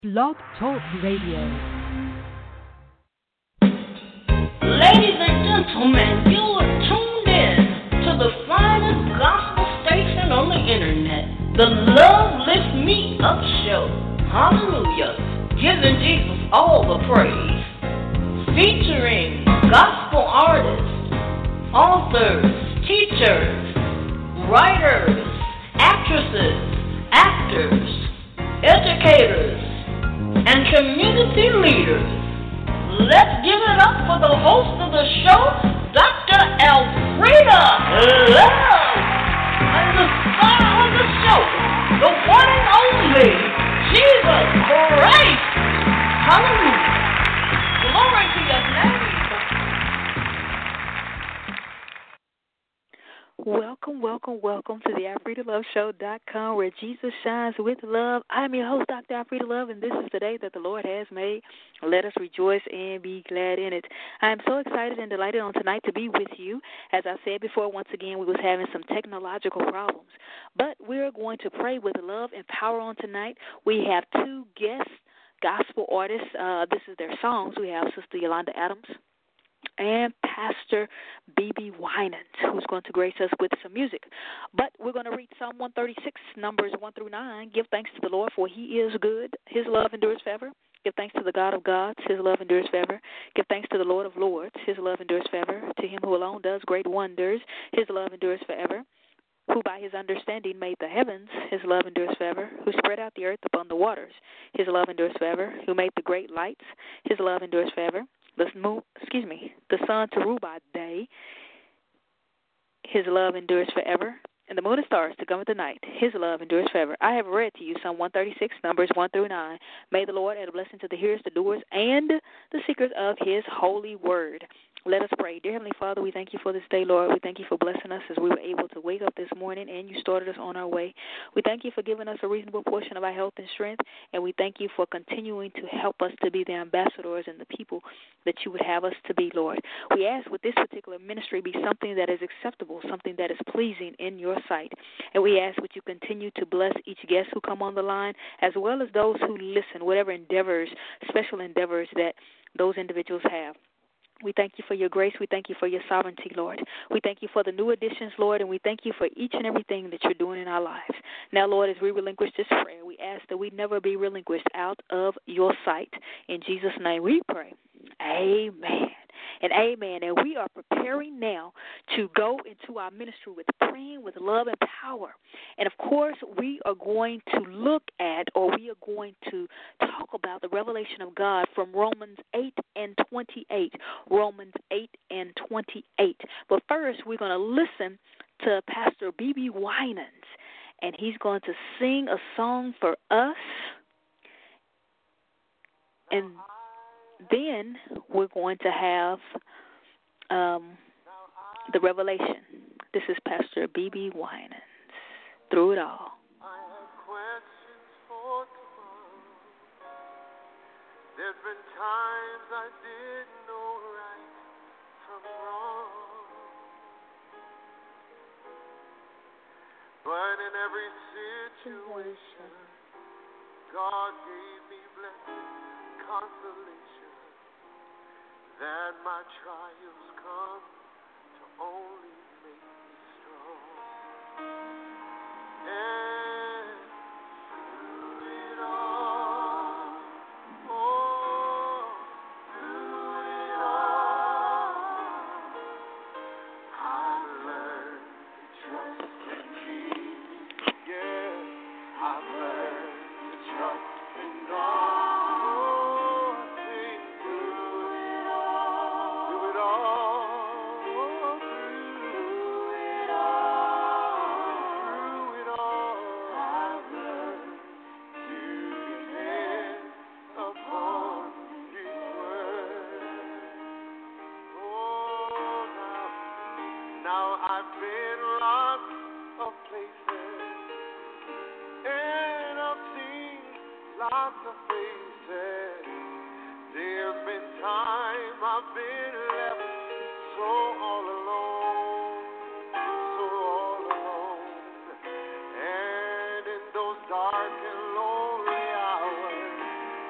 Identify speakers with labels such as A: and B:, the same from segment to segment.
A: Blog Talk Radio.
B: Ladies and gentlemen, you are tuned in to the finest gospel station on the internet, the Love Lift Me Up Show. Hallelujah. Giving Jesus all the praise. Featuring gospel artists, authors, teachers, writers, actresses, actors, educators, and community leaders. Let's give it up for the host of the show, Dr. Elfrida Love, and the star of the show, the one and only Jesus Christ. Hallelujah. Glory to your name.
C: Welcome to the AlfredaLoveShow.com, where Jesus shines with love. I'm your host, Dr. Alfreda Love, and this is the day that the Lord has made. Let us rejoice and be glad in it. I am so excited and delighted on tonight to be with you. As I said before, once again, we was having some technological problems, but we're going to pray with love and power on tonight. We have two guest gospel artists. This is their songs. We have Sister Yolanda Adams and Pastor B.B. Winans, who's going to grace us with some music. But we're going to read Psalm 136, Numbers 1 through 9. Give thanks to the Lord, for he is good. His love endures forever. Give thanks to the God of gods. His love endures forever. Give thanks to the Lord of lords. His love endures forever. To him who alone does great wonders. His love endures forever. Who by his understanding made the heavens. His love endures forever. Who spread out the earth upon the waters. His love endures forever. Who made the great lights. His love endures forever. The sun to rule by day. His love endures forever. And the moon and stars to come at the night. His love endures forever. I have read to you Psalm 136, Numbers 1 through 9. May the Lord add a blessing to the hearers, the doers, and the seekers of his holy word. Let us pray. Dear Heavenly Father, we thank you for this day, Lord. We thank you for blessing us as we were able to wake up this morning and you started us on our way. We thank you for giving us a reasonable portion of our health and strength, and we thank you for continuing to help us to be the ambassadors and the people that you would have us to be, Lord. We ask with this particular ministry be something that is acceptable, something that is pleasing in your sight. And we ask that you continue to bless each guest who come on the line, as well as those who listen, whatever endeavors, special endeavors that those individuals have. We thank you for your grace. We thank you for your sovereignty, Lord. We thank you for the new additions, Lord, and we thank you for each and everything that you're doing in our lives. Now, Lord, as we relinquish this prayer, we ask that we never be relinquished out of your sight. In Jesus' name we pray. Amen and amen. And we are preparing now to go into our ministry with praying, with love and power. And, of course, we are going to look at, or we are going to talk about the revelation of God from Romans 8 and 28. Romans 8 and 28. But first, we're going to listen to Pastor B.B. Winans, and he's going to sing a song for us. And then we're going to have the revelation. This is Pastor B.B. Winans. Through it all.
D: I have questions for tomorrow. There's been times I didn't know right from wrong. But in every situation, God gave me blessing, consolation, that my trials come to only make me strong. And through it all, oh, through it all, I've learned to trust in Jesus. Yeah, I've learned to trust in God. I've been rocked of places, and I've seen lots of faces. There's been time I've been left so all alone, so all alone. And in those dark and lonely hours,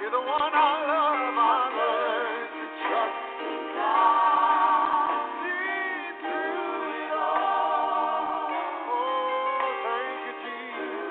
D: You're the one I love. I learned to trust in God. See through it all. Oh, thank you, Jesus.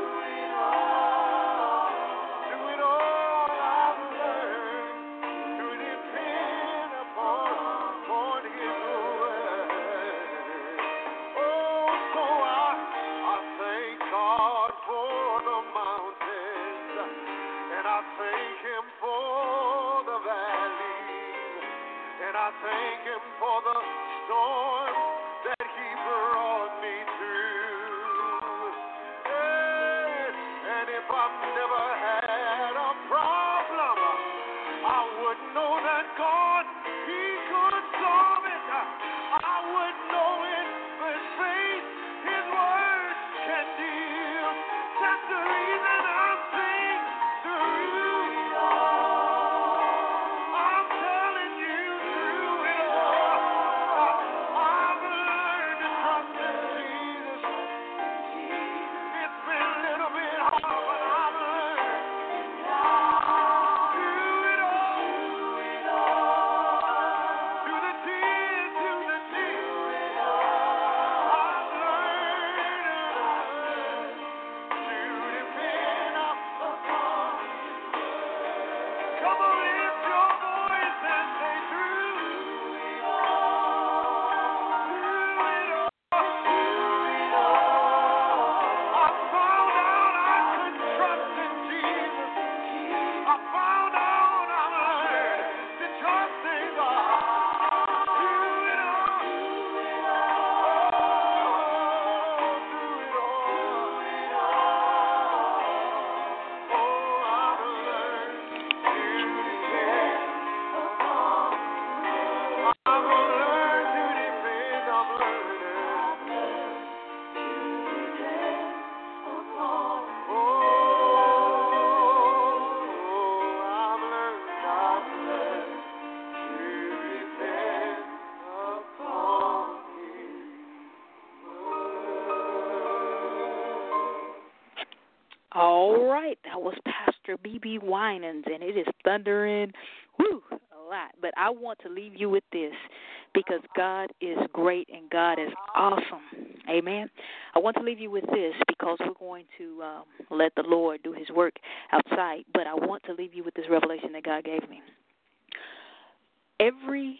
D: Through it all, I've learned to depend upon His word. Oh, so I thank God for the mountains, and I thank Him for the valleys, and I thank Him for the storms that He brought me through. Yes, and if I've never had a problem, I would know that God, He could solve it. I would know it with faith His word can deal. That's the reason I sing through it all. I'm telling you through it all. I've learned to trust in Jesus. It's been a little bit hard, but I've learned through it all. Through the tears, I've learned to depend upon. Come on, lift your voice and say through it all. I found out I could trust in Jesus. I found out I learned to trust in God. Through it all. Through it all. Oh, I've learned to depend. I've learned to depend. I've learned. Oh, I've learned to depend upon His word.
C: All right, that was Pastor B.B. Winans, and it is thundering, a lot. But I want to leave you with this, because God is great and God is awesome. Amen. I want to leave you with this because we're going to let the Lord do His work outside. But I want to leave you with this revelation that God gave me. Every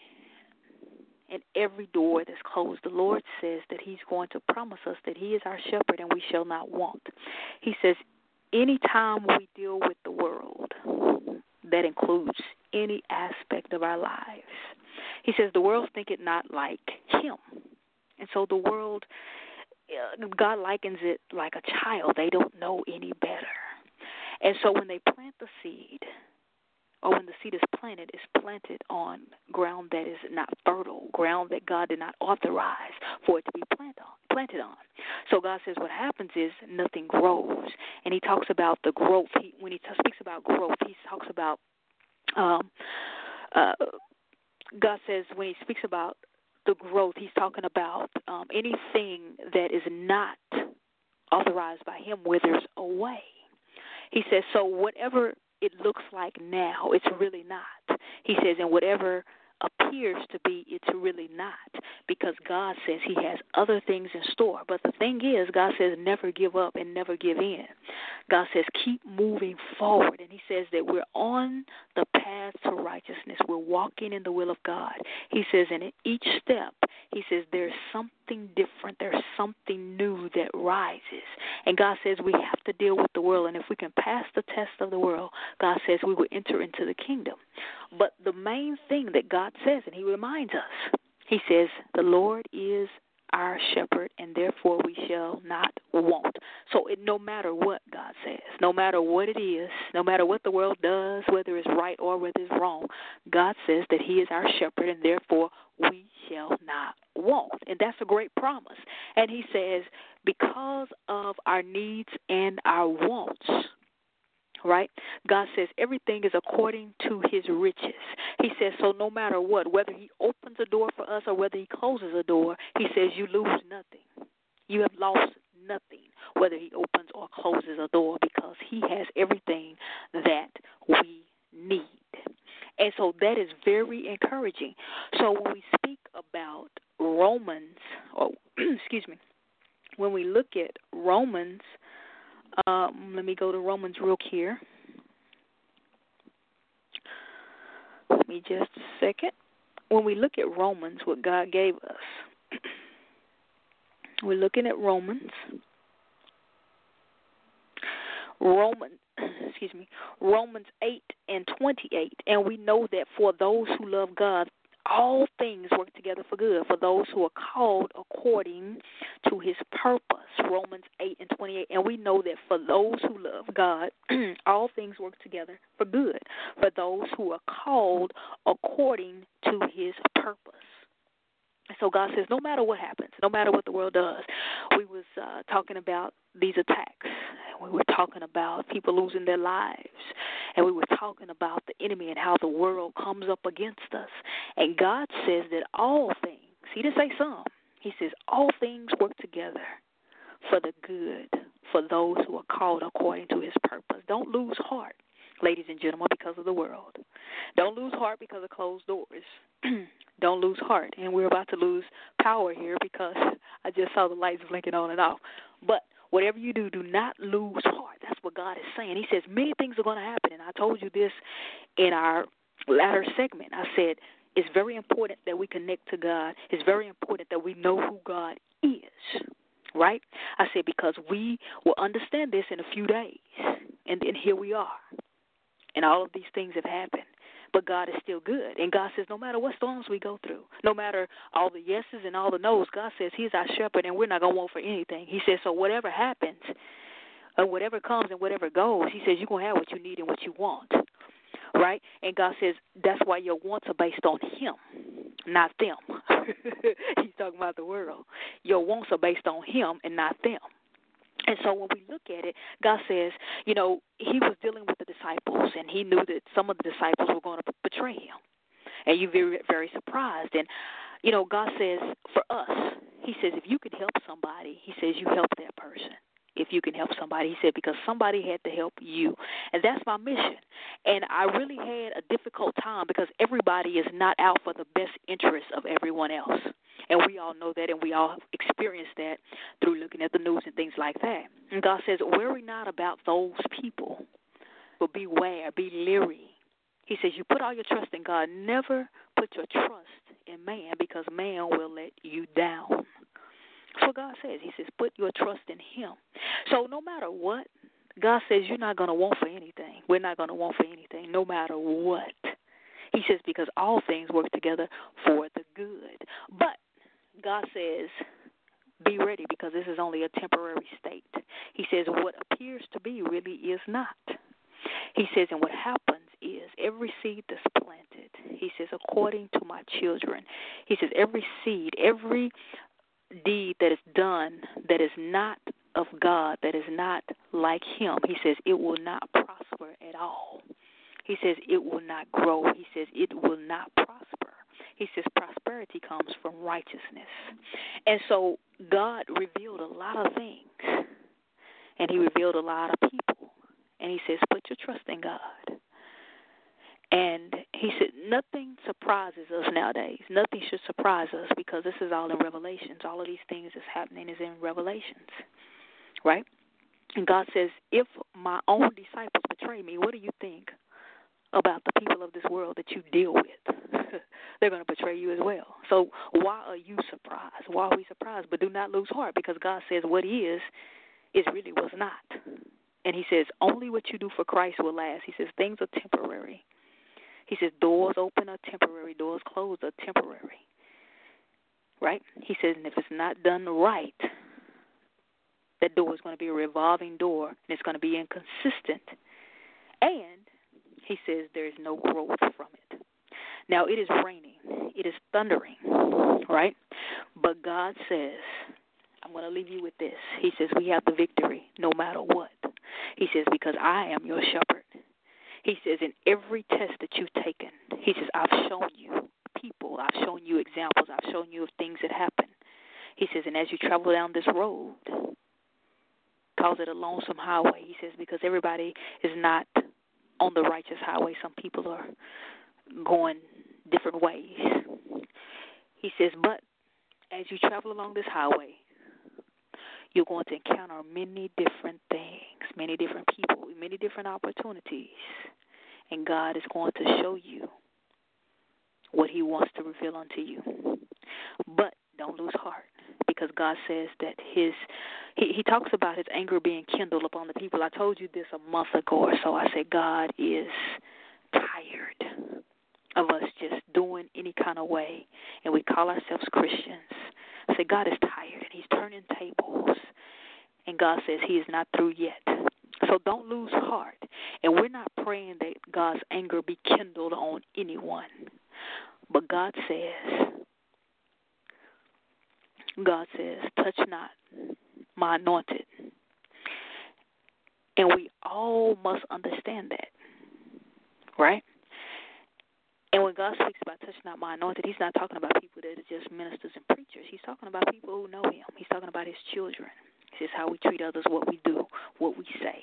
C: door that's closed, the Lord says that He's going to promise us that He is our shepherd and we shall not want. He says anytime we deal with the world, that includes any aspect of our lives. He says the world's thinking not like Him. And so the world, God likens it like a child. They don't know any better. And so when they plant the seed, or when the seed is planted, it's planted on ground that is not fertile, ground that God did not authorize for it to be planted on. So God says what happens is nothing grows. And He talks about the growth. When He speaks about growth, He talks about, God says when He speaks about the growth, He's talking about anything that is not authorized by Him withers away. He says, so whatever it looks like now, it's really not. He says, and whatever appears to be, it's really not, because God says He has other things in store. But the thing is, God says never give up and never give in. God says keep moving forward, and He says that we're on the path to righteousness. We're walking in the will of God. He says, and in each step, He says there's something different. There's something new that rises. And God says we have to deal with the world, and if we can pass the test of the world, God says we will enter into the kingdom. But the main thing that God says, and He reminds us, He says, the Lord is our shepherd, and therefore we shall not want. So no matter what God says, no matter what it is, no matter what the world does, whether it's right or whether it's wrong, God says that He is our shepherd, and therefore we shall not want. And that's a great promise. And He says, because of our needs and our wants, right? God says everything is according to His riches. He says, so no matter what, whether He opens a door for us or whether He closes a door, He says you lose nothing. You have lost nothing, whether He opens or closes a door, because He has everything that we need. And so that is very encouraging. So when we speak about Romans, excuse me, when we look at Romans, let me go to Romans real here. Let me just a second. When we look at Romans, what God gave us, we're looking at Romans 8:28, and we know that for those who love God, all things work together for good, for those who are called according to his purpose. Romans 8:28, and we know that for those who love God, all things work together for good, for those who are called according to his purpose. So God says, no matter what happens, no matter what the world does, we was talking about these attacks. We were talking about people losing their lives. And we were talking about the enemy and how the world comes up against us. And God says that all things, he didn't say some, he says all things work together for the good, for those who are called according to his purpose. Don't lose heart, ladies and gentlemen, because of the world. Don't lose heart because of closed doors. Don't lose heart. And we're about to lose power here because I just saw the lights blinking on and off. But whatever you do, do not lose heart. That's what God is saying. He says many things are going to happen. And I told you this in our latter segment. I said it's very important that we connect to God. It's very important that we know who God is. Right? I said because we will understand this in a few days. And then here we are. And all of these things have happened. But God is still good. And God says no matter what storms we go through, no matter all the yeses and all the no's, God says he's our shepherd and we're not going to want for anything. He says so whatever happens, or whatever comes and whatever goes, he says you're going to have what you need and what you want. Right? And God says that's why your wants are based on him, not them. He's talking about the world. Your wants are based on him and not them. And so when we look at it, God says, you know, he was dealing with the disciples, and he knew that some of the disciples were going to betray him. And you're very, very surprised. And, you know, God says for us, he says if you can help somebody, he says you help that person. If you can help somebody, he said, because somebody had to help you. And that's my mission. And I really had a difficult time because everybody is not out for the best interest of everyone else. And we all know that, and we all experience that through looking at the news and things like that. And God says, worry not about those people, but beware, be leery. He says, you put all your trust in God. Never put your trust in man because man will let you down. That's what God says. He says, put your trust in him. So no matter what, God says you're not going to want for anything. We're not going to want for anything, no matter what. He says because all things work together for the good. But God says, be ready because this is only a temporary state. He says what appears to be really is not. He says, and what happens is every seed that's planted, he says, according to my children, he says every seed, every deed that is done that is not of God, that is not like him, he says it will not prosper at all. He says it will not grow. He says it will not prosper. He says prosperity comes from righteousness. And so God revealed a lot of things, and he revealed a lot of people. And he says, put your trust in God. And he said, nothing surprises us nowadays. Nothing should surprise us because this is all in Revelations. All of these things that's happening is in Revelations, right? And God says, if my own disciples betray me, what do you think about the people of this world that you deal with? They're going to betray you as well. So why are you surprised? Why are we surprised? But do not lose heart because God says what is really what's not. And he says only what you do for Christ will last. He says things are temporary. He says doors open are temporary, doors closed are temporary, right? He says, and if it's not done right, that door is going to be a revolving door, and it's going to be inconsistent. And he says there is no growth from it. Now, it is raining. It is thundering, right? But God says, I'm going to leave you with this. He says we have the victory no matter what. He says because I am your shepherd. He says, in every test that you've taken, he says, I've shown you people. I've shown you examples. I've shown you of things that happen. He says, and as you travel down this road, calls it a lonesome highway. He says, because everybody is not on the righteous highway. Some people are going different ways. He says, but as you travel along this highway, you're going to encounter many different things, many different people, many different opportunities. And God is going to show you what he wants to reveal unto you. But don't lose heart, because God says that he talks about his anger being kindled upon the people. I told you this a month ago or so. I said God is tired of us just doing any kind of way, and we call ourselves Christians. I said God is tired, and he's turning tables. And God says he is not through yet. So don't lose heart. And we're not praying that God's anger be kindled on anyone. But God says, touch not my anointed. And we all must understand that, right? And when God speaks about touch not my anointed, he's not talking about people that are just ministers and preachers. He's talking about people who know him. He's talking about his children. He says how we treat others, what we do, what we say.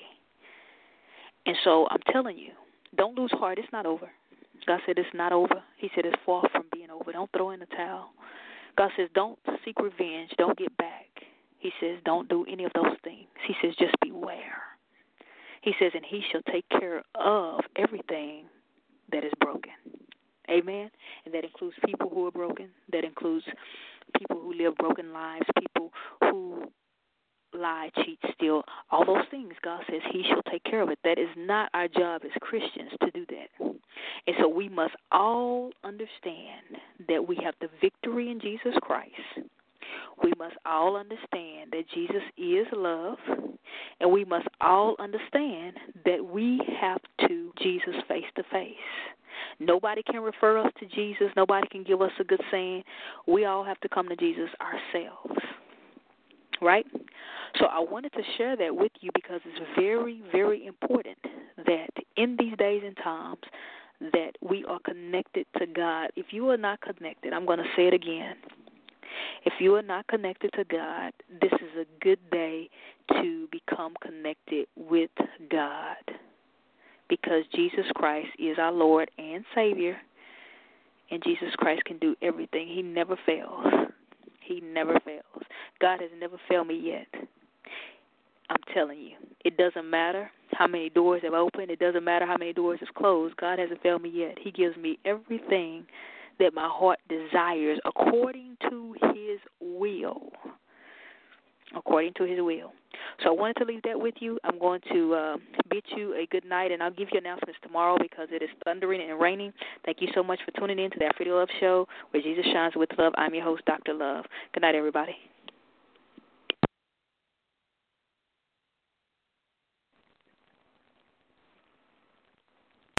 C: And so I'm telling you, don't lose heart. It's not over. God said it's not over. He said it's far from being over. Don't throw in the towel. God says don't seek revenge. Don't get back. He says don't do any of those things. He says just beware. He says, and he shall take care of everything that is broken. Amen? And that includes people who are broken. That includes people who live broken lives, people who lie, cheat, steal, all those things. God says he shall take care of it. That is not our job as Christians to do that. And so we must all understand that we have the victory in Jesus Christ. We must all understand that Jesus is love. And we must all understand that we have to Jesus face to face. Nobody can refer us to Jesus. Nobody can give us a good saying. We all have to come to Jesus ourselves. Right? So I wanted to share that with you because it's very, very important that in these days and times that we are connected to God. If you are not connected, I'm going to say it again. If you are not connected to God, this is a good day to become connected with God, because Jesus Christ is our Lord and Savior, and Jesus Christ can do everything. He never fails. He never fails. God has never failed me yet. I'm telling you, it doesn't matter how many doors have opened. It doesn't matter how many doors have closed. God hasn't failed me yet. He gives me everything that my heart desires according to his will. According to his will. So I wanted to leave that with you. I'm going to bid you a good night, and I'll give you announcements tomorrow because it is thundering and raining. Thank you so much for tuning in to the Free to Love Show, where Jesus shines with love. I'm your host, Dr. Love. Good night, everybody.